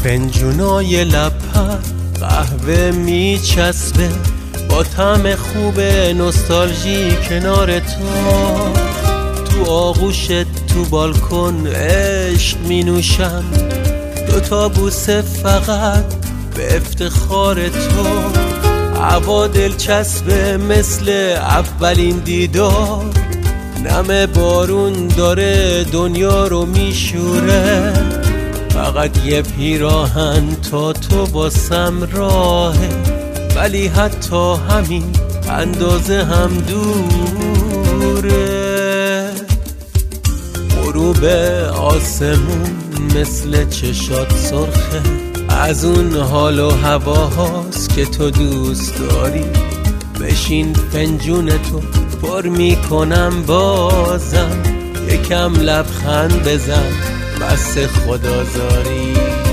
فنجونای لب‌پر قهوه میچسبه با طعم خوب نوستالژی کنار تو آغوشت تو بالکن عشق می نوشم، دوتا بوسه فقط به افتخار تو. هوا دلچسبه مثل اولین دیدار، نم بارون داره دنیا رو میشوره. فقط یه پیراهن تا تو واسم راهه، ولی حتی همین اندازه هم دوره. غروب آسمون مثل چشات سرخه، از اون حال و هواهاست که تو دوست داری. بشین فنجونتو پر میکنم بازم، یکم لبخند بزن بس خدازاری.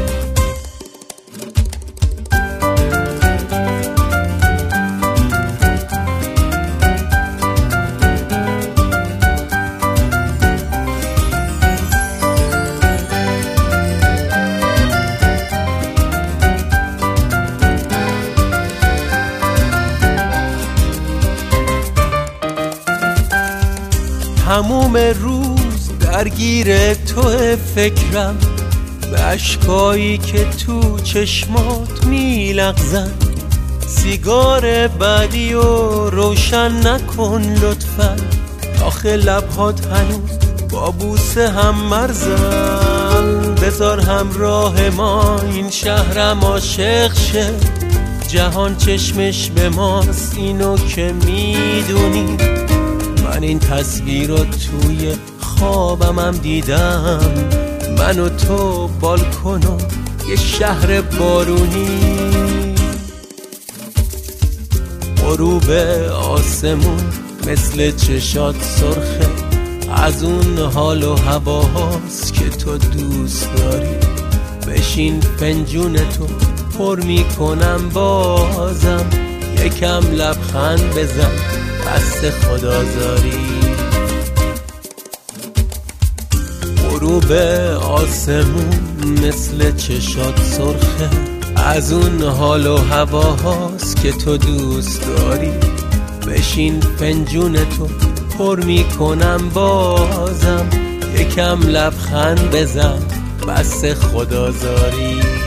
تموم روز درگیر تو فکرم، به اشکایی که تو چشمات میلغزن. سیگار بعدی رو روشن نکن لطفا، آخه لبهات هنوز با بوسه هم مرزن. بذار همراه ما این شهرم عاشق شه، جهان چشمش به ماست اینو که میدونی. من این تصویر رو توی خوابم دیدم، من و تو بالکن و یه شهر بارونی. غروب آسمون مثل چشات سرخه، از اون حال و هواهاست که تو دوست داری. بشین فنجونتو پر میکنم بازم، یکم لبخند بزن بس خدازاری. غروب آسمون مثل چشات سرخه، از اون حال و هواهاست که تو دوست داری. بشین فنجونتو پر میکنم بازم، یکم لبخند بزن بس خدازاری.